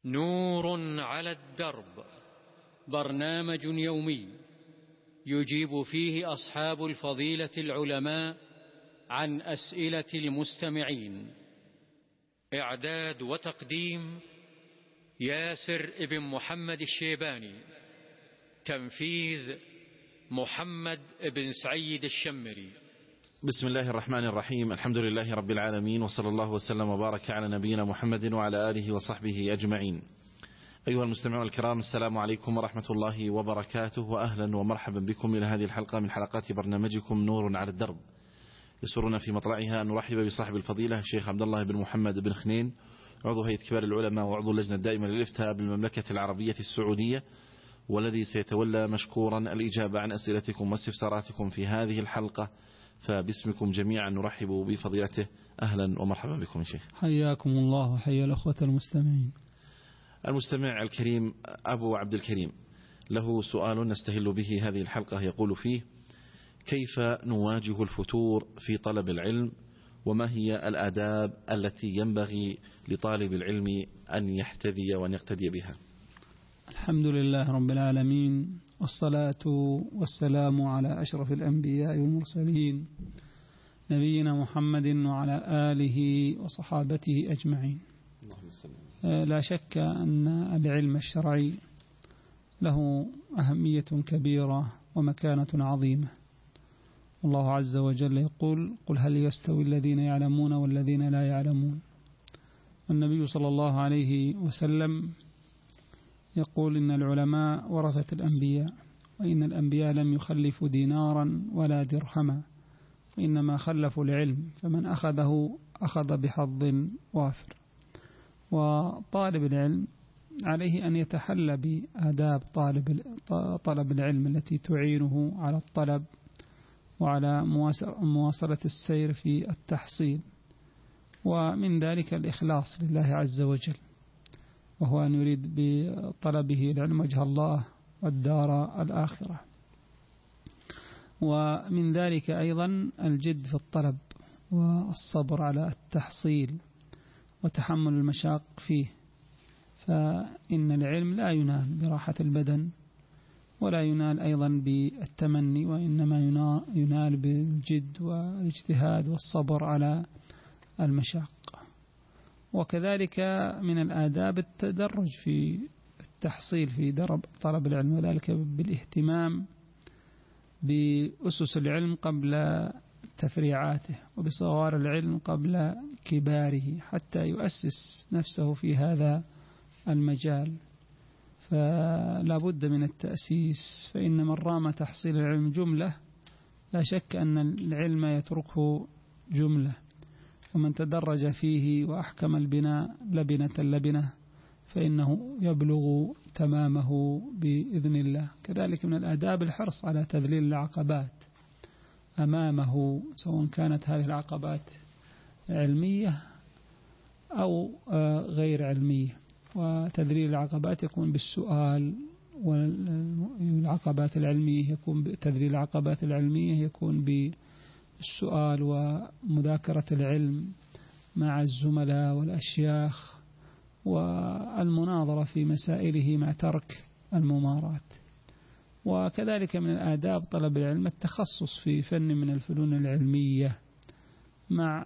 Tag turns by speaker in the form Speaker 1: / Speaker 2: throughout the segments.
Speaker 1: نور على الدرب، برنامج يومي يجيب فيه أصحاب الفضيلة العلماء عن أسئلة المستمعين. إعداد وتقديم ياسر ابن محمد الشيباني. تنفيذ محمد بن سعيد الشمري.
Speaker 2: بسم الله الرحمن الرحيم. الحمد لله رب العالمين، وصلى الله وسلم وبارك على نبينا محمد وعلى آله وصحبه أجمعين. أيها المستمعون الكرام، السلام عليكم ورحمة الله وبركاته، وأهلا ومرحبا بكم إلى هذه الحلقة من حلقات برنامجكم نور على الدرب. يسرنا في مطلعها أن نرحب بصاحب الفضيلة الشيخ عبد الله بن محمد بن خنين، عضو هيئة كبار العلماء وعضو اللجنة الدائمة للإفتاء بالمملكة العربية السعودية، والذي سيتولى مشكورا الإجابة عن أسئلتكم واستفساراتكم في هذه الحلقة. فباسمكم جميعا نرحب بفضيلته. أهلا ومرحبا بكم يا شيخ.
Speaker 3: حياكم الله وحيا الأخوة المستمعين.
Speaker 2: المستمع الكريم أبو عبد الكريم له سؤال نستهل به هذه الحلقة، يقول فيه: كيف نواجه الفتور في طلب العلم، وما هي الآداب التي ينبغي لطالب العلم أن يحتذي وأن يقتدي بها؟
Speaker 3: الحمد لله رب العالمين، والصلاة والسلام على أشرف الأنبياء والمرسلين، نبينا محمد وعلى آله وصحابته أجمعين. لا شك أن العلم الشرعي له أهمية كبيرة ومكانة عظيمة. الله عز وجل يقول: قل هل يستوي الذين يعلمون والذين لا يعلمون. والنبي صلى الله عليه وسلم يقول: إن العلماء ورثة الأنبياء، وإن الأنبياء لم يخلفوا دينارا ولا درهما، وإنما خلفوا العلم، فمن أخذه أخذ بحظ وافر. وطالب العلم عليه أن يتحلى بآداب طلب العلم التي تعينه على الطلب وعلى مواصلة السير في التحصيل، ومن ذلك الإخلاص لله عز وجل، وهو أن يريد بطلبه العلم وجه الله والدار الآخرة. ومن ذلك أيضا الجد في الطلب والصبر على التحصيل وتحمل المشاق فيه، فإن العلم لا ينال براحة البدن ولا ينال أيضا بالتمني، وإنما ينال بالجد والاجتهاد والصبر على المشاق. وكذلك من الآداب التدرج في التحصيل في درب طلب العلم، وذلك بالاهتمام بأسس العلم قبل تفريعاته، وبصغار العلم قبل كباره، حتى يؤسس نفسه في هذا المجال. فلا بد من التأسيس، فإن من رام تحصيل العلم جملة لا شك أن العلم يتركه جملة، ومن تدرج فيه وأحكم البناء لبنة فإنه يبلغ تمامه بإذن الله. كذلك من الآداب الحرص على تذليل العقبات أمامه، سواء كانت هذه العقبات علمية أو غير علمية. وتذليل العقبات يكون بالسؤال، والعقبات العلمية يكون تذليل العقبات العلمية يكون بالسؤال ومذاكرة العلم مع الزملاء والأشياخ، والمناظرة في مسائله مع ترك الممارات. وكذلك من الآداب طلب العلم التخصص في فن من الفنون العلمية مع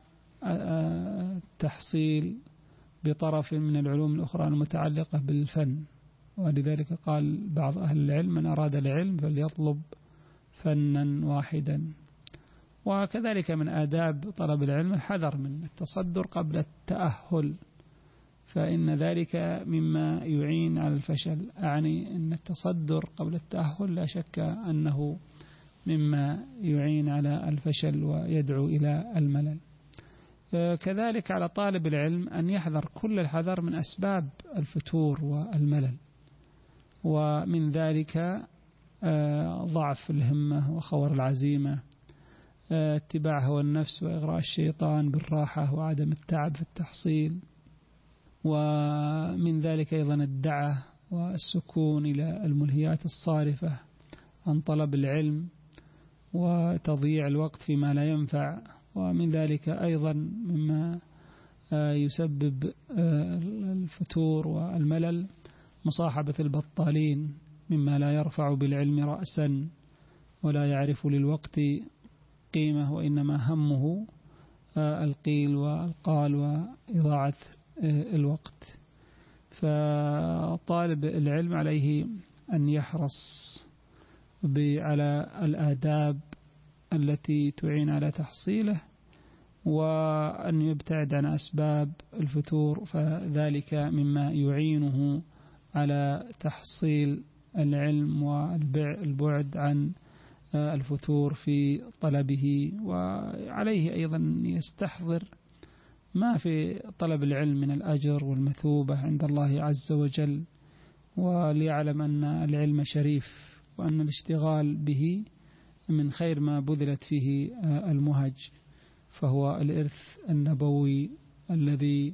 Speaker 3: التحصيل بطرف من العلوم الأخرى المتعلقة بالفن. ولذلك قال بعض أهل العلم: من أراد العلم فليطلب فنا واحدا. وكذلك من آداب طلب العلم الحذر من التصدر قبل التأهل، فإن ذلك مما يعين على الفشل. أعني أن التصدر قبل التأهل لا شك أنه مما يعين على الفشل ويدعو إلى الملل. كذلك على طالب العلم أن يحذر كل الحذر من أسباب الفتور والملل، ومن ذلك ضعف الهمة وخور العزيمة، اتباع هوى النفس وإغراء الشيطان بالراحة وعدم التعب في التحصيل. ومن ذلك أيضا الدعة والسكون إلى الملهيات الصارفة عن طلب العلم وتضييع الوقت فيما لا ينفع. ومن ذلك أيضا مما يسبب الفتور والملل، مصاحبة البطالين مما لا يرفع بالعلم رأسا ولا يعرف للوقت قيمة، وإنما همه القيل والقال وإضاعة الوقت. فطالب العلم عليه أن يحرص على الآداب التي تعين على تحصيله، وأن يبتعد عن أسباب الفتور، فذلك مما يعينه على تحصيل العلم والبعد عن الفتور في طلبه. وعليه أيضا يستحضر ما في طلب العلم من الأجر والمثوبة عند الله عز وجل، وليعلم أن العلم شريف، وأن الاشتغال به من خير ما بذلت فيه المهج، فهو الإرث النبوي الذي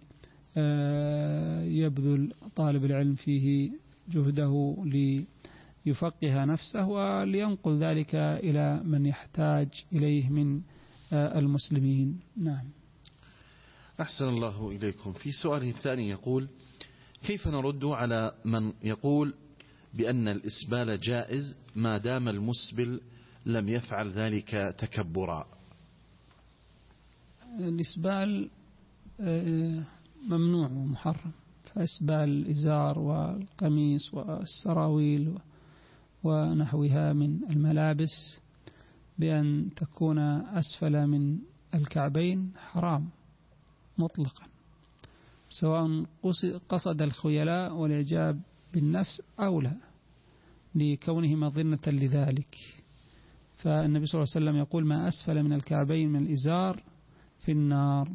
Speaker 3: يبذل طالب العلم فيه جهده ليفقه نفسه ولينقل ذلك إلى من يحتاج إليه من المسلمين. نعم.
Speaker 2: أحسن الله إليكم. في سؤاله الثاني يقول: كيف نرد على من يقول بأن الإسبال جائز ما دام المسبل لم يفعل ذلك تكبرا؟
Speaker 3: الإسبال ممنوع ومحرم، فإسبال الإزار والقميص والسراويل ونحوها من الملابس بأن تكون أسفل من الكعبين حرام مطلقا، سواء قصد الخيلاء والإعجاب بالنفس أو لا، لكونه مظنة لذلك. فالنبي صلى الله عليه وسلم يقول: ما أسفل من الكعبين من الإزار في النار.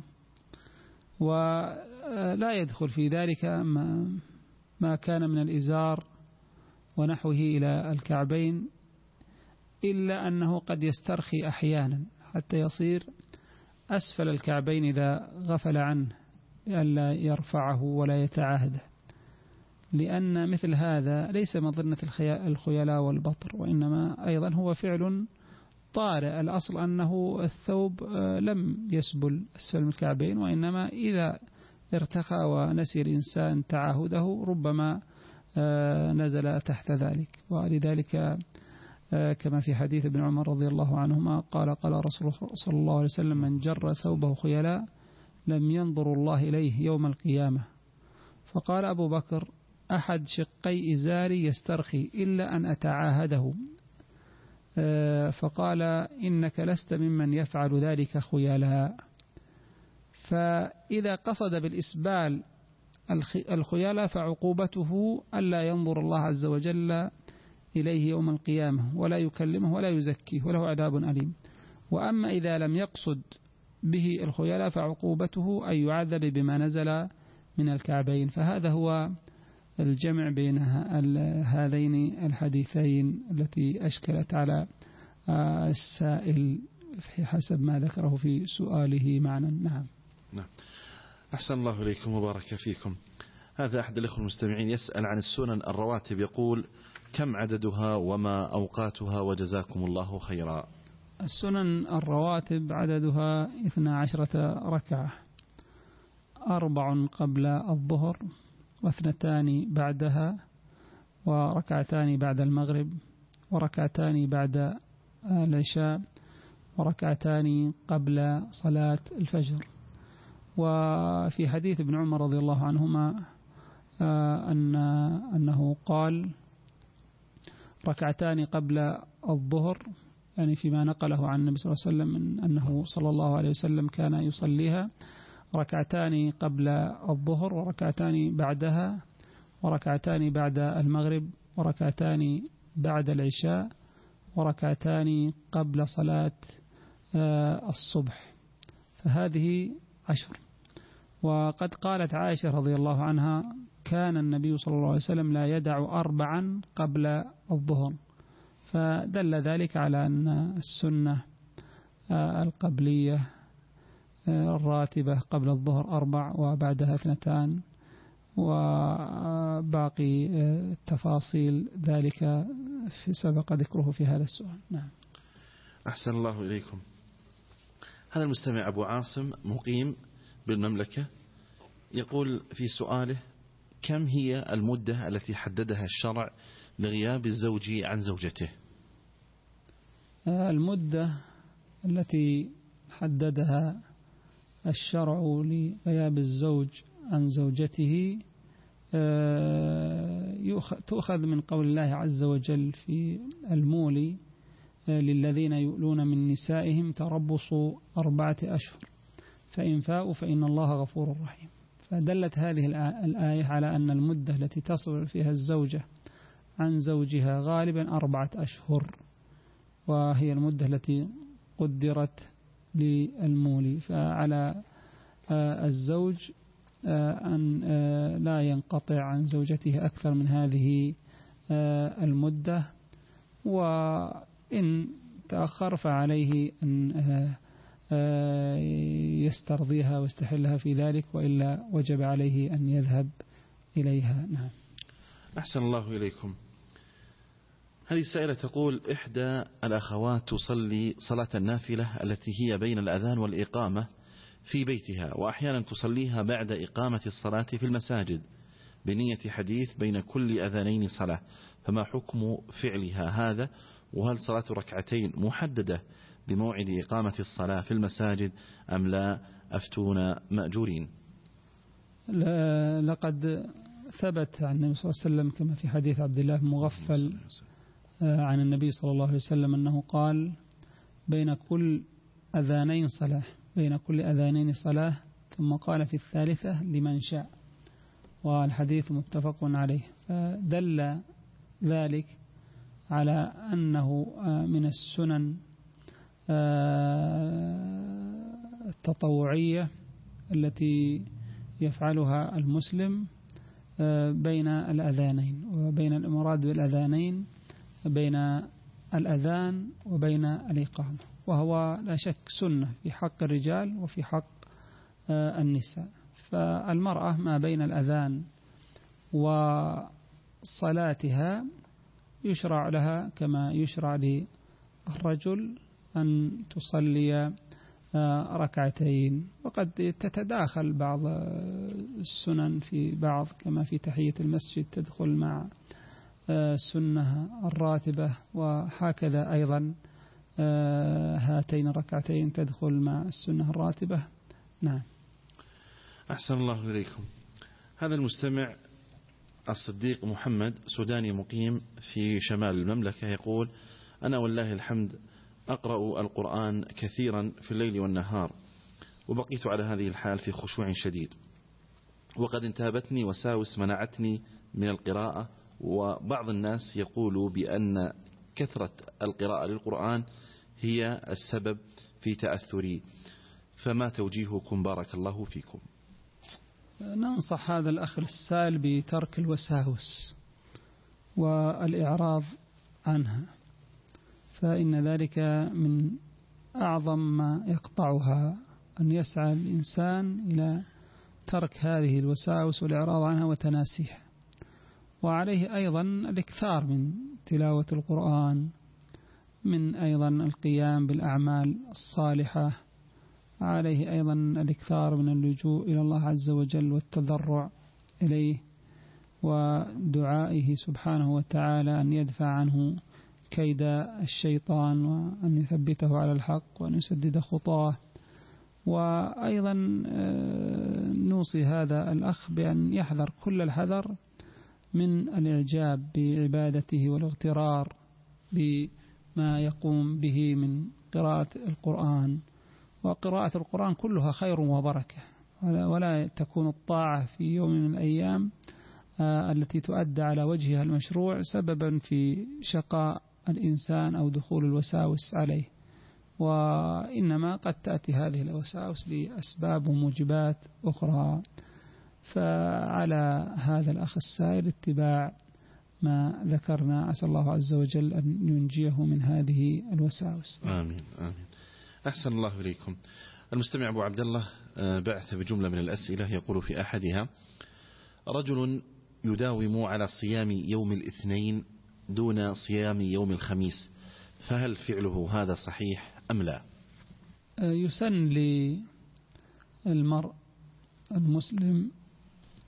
Speaker 3: ولا يدخل في ذلك ما كان من الإزار ونحوه إلى الكعبين، إلا أنه قد يسترخي أحيانا حتى يصير أسفل الكعبين إذا غفل عنه، لئلا يرفعه ولا يتعاهده، لأن مثل هذا ليس مظنة الخيلاء والبطر، وإنما أيضا هو فعل طارئ. الأصل أنه الثوب لم يسبل أسفل من الكعبين، وإنما إذا ارتخى ونسي الإنسان تعاهده ربما نزل تحت ذلك. ولذلك كما في حديث ابن عمر رضي الله عنهما قال: قال رسول صلى الله عليه وسلم: من جر ثوبه خيلاء لم ينظر الله إليه يوم القيامة. فقال أبو بكر: أحد شقي إزاري يسترخي إلا أن أتعاهده. فقال: إنك لست ممن يفعل ذلك خيلاء. فإذا قصد بالإسبال الخيلاء فعقوبته ألا ينظر الله عز وجل إليه يوم القيامة ولا يكلمه ولا يزكيه وله عذاب أليم. وأما إذا لم يقصد به الخيلاء فعقوبته أن يعذب بما نزل من الكعبين. فهذا هو الجمع بين هذين الحديثين التي أشكلت على السائل حسب ما ذكره في سؤاله معنا. نعم.
Speaker 2: أحسن الله إليكم وبارك فيكم. هذا أحد الأخوة المستمعين يسأل عن السنن الرواتب، يقول: كم عددها وما أوقاتها وجزاكم الله خيرا.
Speaker 3: السنن الرواتب عددها 12 ركعة، 4 قبل الظهر، 2 بعدها، وركعتان بعد المغرب، وركعتان بعد العشاء، وركعتان قبل صلاة الفجر. وفي حديث ابن عمر رضي الله عنهما أنه قال: ركعتان قبل الظهر، يعني فيما نقله عن النبي صلى الله عليه وسلم أنه صلى الله عليه وسلم كان يصليها، ركعتان قبل الظهر، وركعتان بعدها، وركعتان بعد المغرب، وركعتان بعد العشاء، وركعتان قبل صلاة الصبح. فهذه 10. وقد قالت عائشة رضي الله عنها: كان النبي صلى الله عليه وسلم لا يدع 4 قبل الظهر. فدل ذلك على أن السنة القبلية الراتبة قبل الظهر 4 وبعدها 2، وباقي تفاصيل ذلك سبق ذكره في هذا السؤال. نعم.
Speaker 2: أحسن الله إليكم. هذا المستمع أبو عاصم مقيم بالمملكة، يقول في سؤاله: كم هي المدة التي حددها الشرع لغياب الزوج عن زوجته؟
Speaker 3: المدة التي حددها الشرع لغياب الزوج عن زوجته تؤخذ من قول الله عز وجل في المولي: للذين يؤلون من نسائهم تربص 4 أشهر فإن فاءوا فإن الله غفور رحيم. فدلت هذه الآية على أن المدة التي تصل فيها الزوجة عن زوجها غالبا 4 أشهر، وهي المدة التي قدرت للمولي. فعلى الزوج أن لا ينقطع عن زوجته أكثر من هذه المدة، وإن تأخر فعليه أن يسترضيها ويستحلها في ذلك، وإلا وجب عليه أن يذهب إليها. نعم.
Speaker 2: أحسن الله إليكم. هذه السائلة تقول: إحدى الأخوات تصلي صلاة النافلة التي هي بين الأذان والإقامة في بيتها، وأحيانا تصليها بعد إقامة الصلاة في المساجد بنية حديث بين كل أذانين صلاة، فما حكم فعلها هذا؟ وهل صلاة ركعتين محددة بموعد إقامة الصلاة في المساجد أم لا؟ أفتونا مأجورين.
Speaker 3: لقد ثبت عن النبي صلى الله عليه وسلم كما في حديث عبد الله بن مغفل عن النبي صلى الله عليه وسلم أنه قال: بين كل أذانين صلاة، بين كل أذانين صلاة، ثم قال في الثالثة لمن شاء، والحديث متفق عليه. فدل ذلك على أنه من السنن التطوعية التي يفعلها المسلم بين الأذانين، وبين المراد بالأذانين بين الأذان وبين الإقامة، وهو لا شك سنة في حق الرجال وفي حق النساء. فالمرأة ما بين الأذان وصلاتها يشرع لها كما يشرع للرجل أن تصلي ركعتين، وقد تتداخل بعض السنن في بعض، كما في تحية المسجد تدخل مع السنة الراتبة، وهكذا أيضا هاتين الركعتين تدخل مع السنة الراتبة. نعم.
Speaker 2: أحسن الله إليكم. هذا المستمع الصديق محمد سوداني مقيم في شمال المملكة يقول: أنا والله الحمد أقرأ القرآن كثيرا في الليل والنهار، وبقيت على هذه الحال في خشوع شديد، وقد انتابتني وساوس منعتني من القراءة، وبعض الناس يقول بأن كثرة القراءة للقرآن هي السبب في تأثري، فما توجيهكم بارك الله فيكم؟
Speaker 3: ننصح هذا الأخ السائل بترك الوساوس والإعراض عنها، فإن ذلك من أعظم ما يقطعها، أن يسعى الإنسان إلى ترك هذه الوساوس والإعراض عنها وتناسيها. وعليه أيضا الإكثار من تلاوة القرآن، من أيضا القيام بالأعمال الصالحة، عليه أيضا الإكثار من اللجوء إلى الله عز وجل والتضرع إليه، ودعائه سبحانه وتعالى أن يدفع عنه كيد الشيطان، وأن يثبته على الحق، وأن يسدد خطاه. وأيضا نوصي هذا الأخ بأن يحذر كل الحذر من الإعجاب بعبادته والاغترار بما يقوم به من قراءة القرآن. وقراءة القرآن كلها خير وبركة، ولا تكون الطاعة في يوم من الأيام التي تؤدى على وجهها المشروع سببا في شقاء الإنسان أو دخول الوساوس عليه، وإنما قد تأتي هذه الوساوس لأسباب وموجبات أخرى. فعلى هذا الأخ السائل اتباع ما ذكرنا، أسأل الله عز وجل أن ينجيه من هذه الوساوس.
Speaker 2: آمين آمين. أحسن الله إليكم. المستمع أبو عبد الله بعث بجملة من الأسئلة، يقول في أحدها: رجل يداوم على صيام يوم الاثنين دون صيام يوم الخميس، فهل فعله هذا صحيح أم لا؟
Speaker 3: يسن للمرء المسلم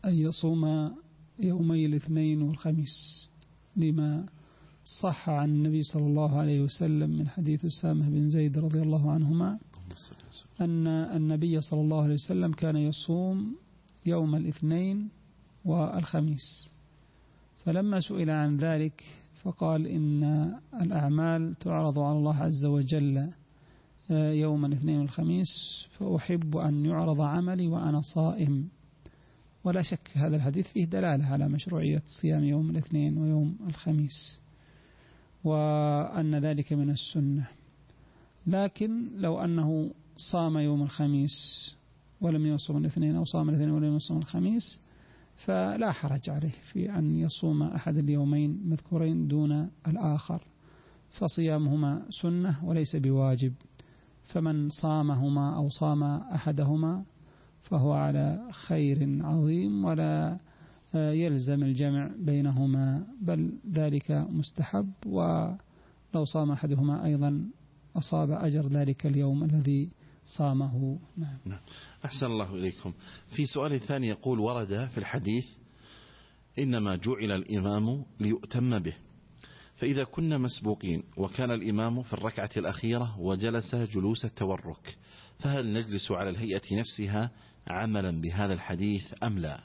Speaker 3: أن يصوم يومي الاثنين والخميس، لما صح عن النبي صلى الله عليه وسلم من حديث أسامة بن زيد رضي الله عنهما أن النبي صلى الله عليه وسلم كان يصوم يوم الاثنين والخميس، فلما سئل عن ذلك فقال إن الأعمال تعرض على الله عز وجل يوم الاثنين والخميس، فأحب أن يعرض عملي وأنا صائم. ولا شك هذا الحديث فيه دلالة على مشروعية صيام يوم الاثنين ويوم الخميس، وأن ذلك من السنة. لكن لو أنه صام يوم الخميس ولم يصوم الاثنين، أو صام الاثنين ولم يصوم الخميس، فلا حرج عليه في أن يصوم أحد اليومين مذكورين دون الآخر، فصيامهما سنة وليس بواجب. فمن صامهما أو صام أحدهما فهو على خير عظيم، ولا يلزم الجمع بينهما، بل ذلك مستحب، ولو صام أحدهما أيضا أصاب أجر ذلك اليوم الذي صامه. نعم.
Speaker 2: أحسن الله إليكم. في سؤال ثاني يقول: ورد في الحديث إنما جعل الإمام ليؤتم به، فإذا كنا مسبوقين وكان الإمام في الركعة الأخيرة وجلس جلوس التورك، فهل نجلس على الهيئة نفسها عملا بهذا الحديث أم لا؟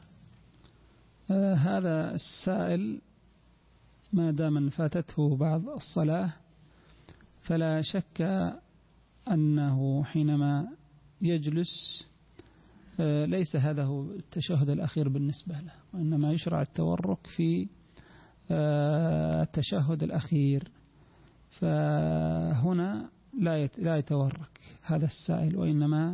Speaker 3: هذا السائل ما دام فاتته بعض الصلاة فلا شك أنه حينما يجلس ليس هذا هو التشهد الأخير بالنسبة له، وإنما يشرع التورك في التشهد الأخير، فهنا لا يتورك هذا السائل، وإنما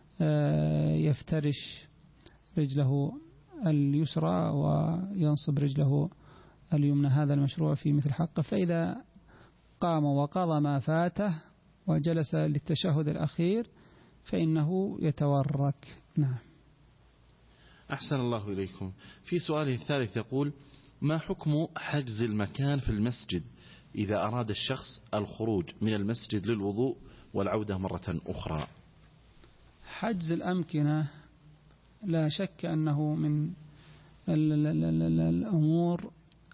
Speaker 3: يفترش رجله اليسرى وينصب رجله اليمنى. هذا المشروع في مثل حقه. فإذا قام وقضى ما فاته وجلس للتشهد الأخير فإنه يتورك. نعم.
Speaker 2: أحسن الله إليكم. في سؤاله الثالث يقول: ما حكم حجز المكان في المسجد إذا أراد الشخص الخروج من المسجد للوضوء والعودة مرة أخرى؟
Speaker 3: حجز الأمكنة لا شك أنه من الأمور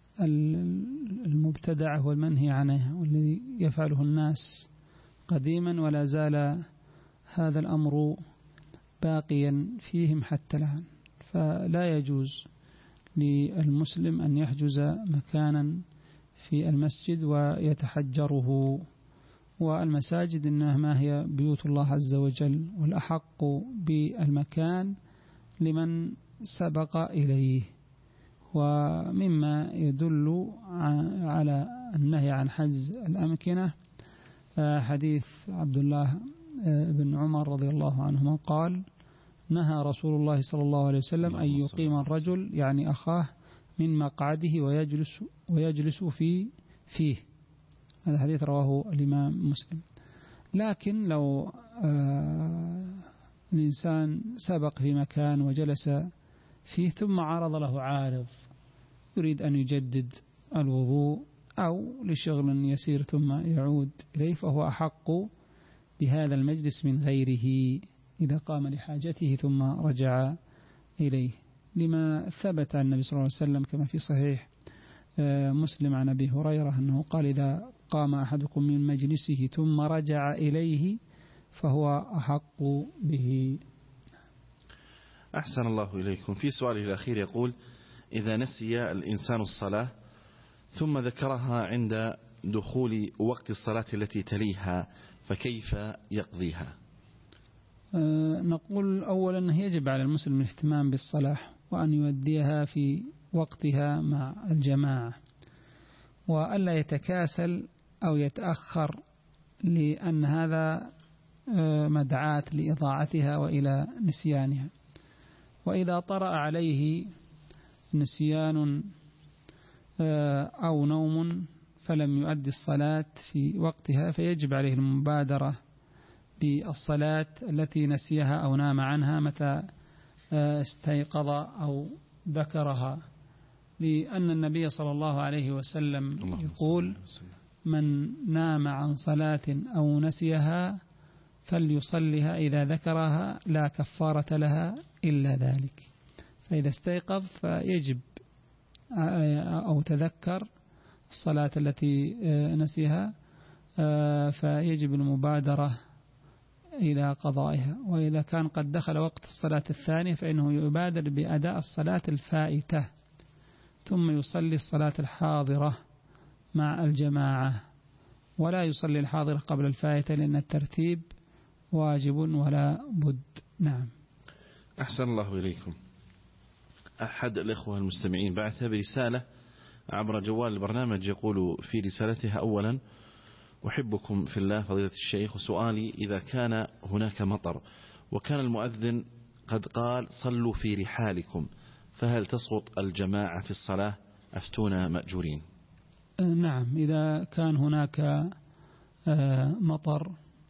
Speaker 3: المبتدعة والمنهي عنها، والذي يفعله الناس قديما، ولا زال هذا الأمر باقيا فيهم حتى الآن. فلا يجوز للمسلم أن يحجز مكانا في المسجد ويتحجره، والمساجد إنما هي بيوت الله عز وجل، والأحق بالمكان لمن سبق إليه. ومما يدل على النهي عن حجز الأمكنة حديث عبد الله بن عمر رضي الله عنهما قال: نهى رسول الله صلى الله عليه وسلم أن يقيم الرجل يعني أخاه من مقعده ويجلس فيه. هذا الحديث رواه الإمام مسلم. لكن لو الإنسان سبق في مكان وجلس فيه ثم عرض له عارض يريد أن يجدد الوضوء أو لشغل يسير ثم يعود إليه، فهو أحق بهذا المجلس من غيره إذا قام لحاجته ثم رجع إليه، لما ثبت عن النبي صلى الله عليه وسلم كما في صحيح مسلم عن أبي هريرة أنه قال: إذا قام أحدكم من مجلسه ثم رجع إليه فهو أحق به.
Speaker 2: أحسن الله إليكم. في سؤاله الأخير يقول: إذا نسي الإنسان الصلاة ثم ذكرها عند دخول وقت الصلاة التي تليها فكيف يقضيها؟
Speaker 3: نقول أولا أنه يجب على المسلم الاهتمام بالصلاة وأن يؤديها في وقتها مع الجماعة، وألا يتكاسل أو يتأخر، لأن هذا مدعاة لإضاعتها وإلى نسيانها. وإذا طرأ عليه نسيان أو نوم فلم يؤدي الصلاة في وقتها فيجب عليه المبادرة بالصلاة التي نسيها أو نام عنها متى استيقظ أو ذكرها، لأن النبي صلى الله عليه وسلم يقول: من نام عن صلاة أو نسيها فليصلها إذا ذكرها لا كفارة لها إلا ذلك. فإذا استيقظ فيجب أو تذكر الصلاة التي نسيها فيجب المبادرة إلى قضائها. وإذا كان قد دخل وقت الصلاة الثانية فإنه يبادر بأداء الصلاة الفائتة ثم يصلي الصلاة الحاضرة مع الجماعة، ولا يصلي الحاضرة قبل الفائتة لأن الترتيب واجب ولا بد. نعم.
Speaker 2: أحسن الله إليكم. أحد الإخوة المستمعين بعث برسالة عبر جوال البرنامج يقول في رسالتها: أولا أحبكم في الله فضيلة الشيخ، وسؤالي إذا كان هناك مطر وكان المؤذن قد قال صلوا في رحالكم فهل تسقط الجماعة في الصلاة؟ أفتونا مأجورين.
Speaker 3: نعم، إذا كان هناك مطر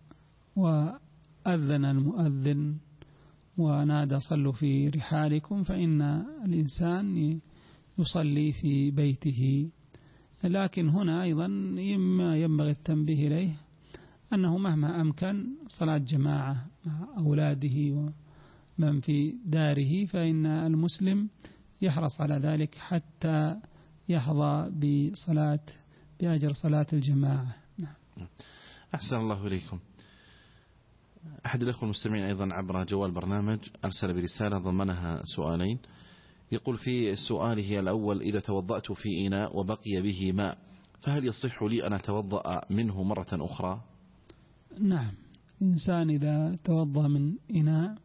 Speaker 3: وأذن المؤذن ونادى صلوا في رحالكم فإن الإنسان يصلي في بيته. لكن هنا أيضا ينبغي التنبيه إليه أنه مهما أمكن صلاة جماعة مع أولاده ومن في داره فإن المسلم يحرص على ذلك حتى يحظى بأجر صلاة الجماعة.
Speaker 2: أحسن الله إليكم. أحد الأخوة المستمعين أيضا عبر جوال برنامج أرسل برسالة ضمنها سؤالين. يقول في سؤاله الأول: إذا توضأت في إناء وبقي به ماء فهل يصح لي أن أتوضأ منه مرة أخرى؟
Speaker 3: نعم، الإنسان إذا توضأ من إناء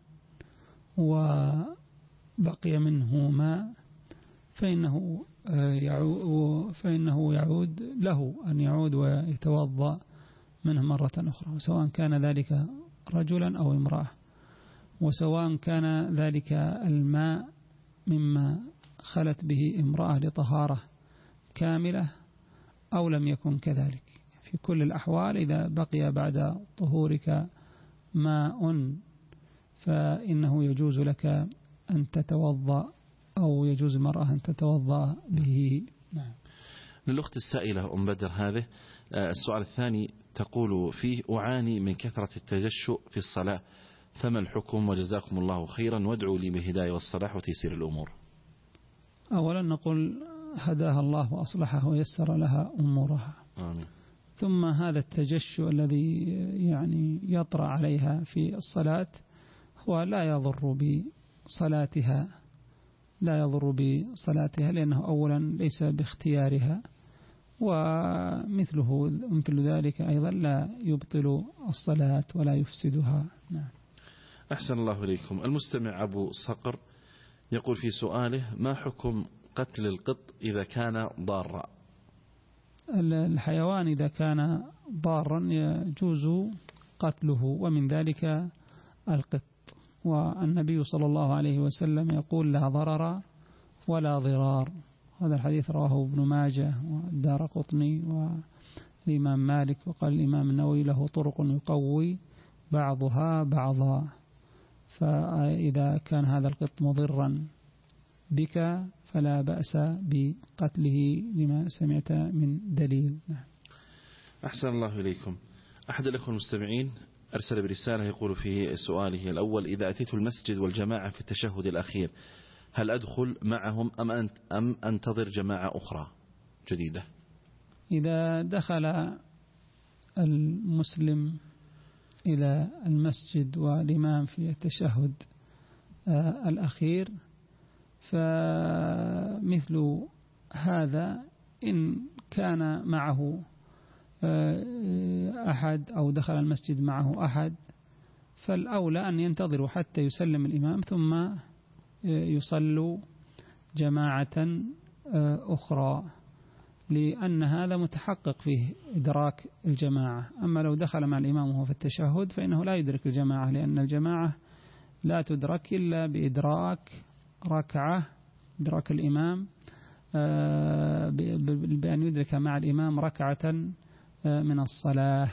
Speaker 3: وبقي منه ماء فإنه يعود له أن يعود ويتوضأ منه مرة أخرى، سواء كان ذلك رجلا أو امرأة، وسواء كان ذلك الماء مما خلت به امرأة لطهارة كاملة أو لم يكن كذلك. في كل الأحوال إذا بقي بعد طهورك ماء فإنه يجوز لك أن تتوضأ أو يجوز المرأة أن تتوضأ به. نعم.
Speaker 2: للأخت السائلة أم بدر هذه السؤال الثاني تقول فيه: أعاني من كثرة التجشؤ في الصلاة فما الحكم؟ وجزاكم الله خيرا وادعوا لي بالهداية والصلاح وتيسير الأمور.
Speaker 3: أولا نقول هداها الله وأصلحها ويسر لها أمورها.
Speaker 2: آمين.
Speaker 3: ثم هذا التجشؤ الذي يعني يطرأ عليها في الصلاة هو لا يضر بصلاتها لأنه أولا ليس باختيارها، ومثل ذلك أيضا لا يبطل الصلاة ولا يفسدها. نعم.
Speaker 2: أحسن الله إليكم. المستمع أبو صقر يقول في سؤاله: ما حكم قتل القط إذا كان ضارا؟
Speaker 3: الحيوان إذا كان ضارا يجوز قتله، ومن ذلك القط. والنبي صلى الله عليه وسلم يقول: لا ضرر ولا ضرار. هذا الحديث رواه ابن ماجه والدارقطني والإمام مالك، وقال الإمام النووي: له طرق يقوي بعضها بعضا. فإذا كان هذا القط مضرا بك فلا بأس بقتله لما سمعت من دليل. نعم.
Speaker 2: أحسن الله إليكم. أحد الأخوة المستمعين أرسل برسالة يقول في سؤاله الأول: إذا أتيت المسجد والجماعة في التشهد الأخير هل أدخل معهم أم أنتظر جماعة أخرى جديدة؟
Speaker 3: إذا دخل المسلم إلى المسجد والإمام في التشهد الأخير فمثل هذا إن كان معه أحد أو دخل المسجد معه أحد فالأولى أن ينتظروا حتى يسلم الإمام ثم يصلوا جماعة أخرى، لأن هذا متحقق فيه إدراك الجماعة. أما لو دخل مع الإمام وهو في التشهد فإنه لا يدرك الجماعة، لأن الجماعة لا تدرك إلا بإدراك ركعة، إدراك الإمام بأن يدرك مع الإمام ركعة من الصلاة.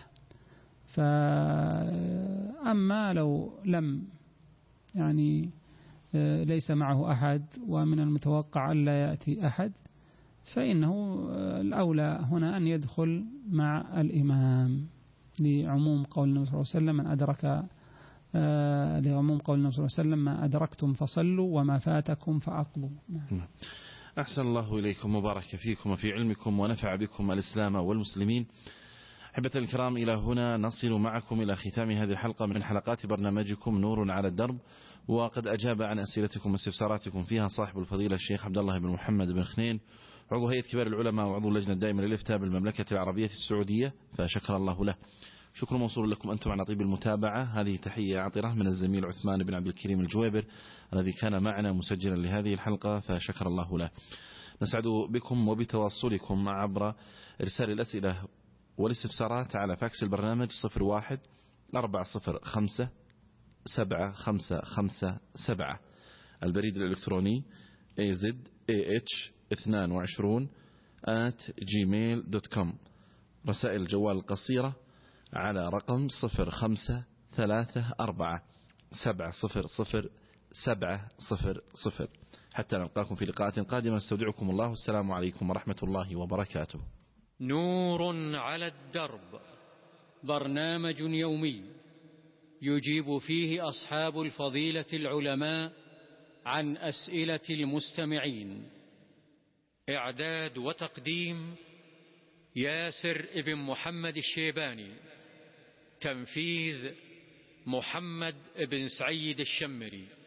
Speaker 3: فأما لو لم يعني ليس معه أحد ومن المتوقع أن لا يأتي أحد فإنه الأولى هنا أن يدخل مع الإمام، لعموم قول النبي صلى الله عليه وسلم: من أدرك لعموم قول النبي صلى الله عليه وسلم ما أدركتم فصلوا وما فاتكم فأقضوا.
Speaker 2: أحسن الله إليكم وبارك فيكم وفي علمكم ونفع بكم الإسلام والمسلمين. أحبة الكرام، إلى هنا نصل معكم إلى ختام هذه الحلقة من حلقات برنامجكم نور على الدرب، وقد أجاب عن أسئلتكم واستفساراتكم فيها صاحب الفضيلة الشيخ عبد الله بن محمد بن خنين، عضو هيئة كبار العلماء وعضو اللجنة الدائمة للإفتاء بالمملكة العربية السعودية، فشكر الله له. شكر موصول لكم أنتم على طيب المتابعة. هذه تحية عطرة من الزميل عثمان بن عبد الكريم الجويبر الذي كان معنا مسجلا لهذه الحلقة، فشكر الله له. نسعد بكم وبتواصلكم عبر إرسال الأسئلة والاستفسارات على فاكس البرنامج 01-405-7557، البريد الإلكتروني azah22@gmail.com. رسائل الجوال القصيرة على رقم 0534-700-700. حتى نلقاكم في لقاءات قادمة، استودعكم الله، السلام عليكم ورحمة الله وبركاته.
Speaker 1: نور على الدرب، برنامج يومي يجيب فيه أصحاب الفضيلة العلماء عن أسئلة المستمعين. إعداد وتقديم ياسر ابن محمد الشيباني. تنفيذ محمد بن سعيد الشمري.